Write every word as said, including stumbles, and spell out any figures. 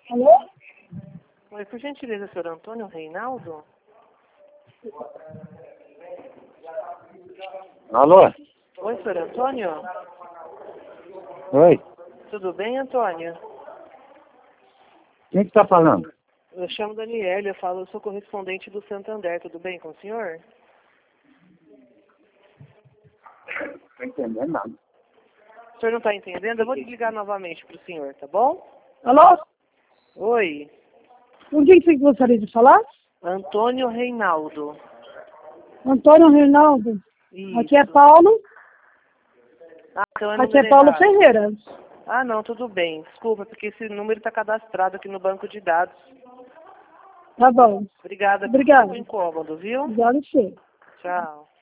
Alô? Oi, por gentileza, senhor Antônio Reinaldo? Alô? Oi, senhor Antônio? Oi? Tudo bem, Antônio? Quem que tá falando? Eu chamo Daniela, eu falo, eu sou correspondente do Santander, tudo bem com o senhor? Não tô entendendo nada. O senhor não está entendendo? Eu vou desligar novamente para o senhor, tá bom? Alô? Oi, Com quem você gostaria de falar? Antônio Reinaldo. Antônio Reinaldo. Isso. Aqui é Paulo. Ah, então é Aqui é número Paulo errado. Ferreira. Ah, não, tudo bem. Desculpa, porque esse número está cadastrado aqui no banco de dados. Tá bom. Obrigada Obrigada. pelo incômodo, viu? Obrigada, senhor. Tchau.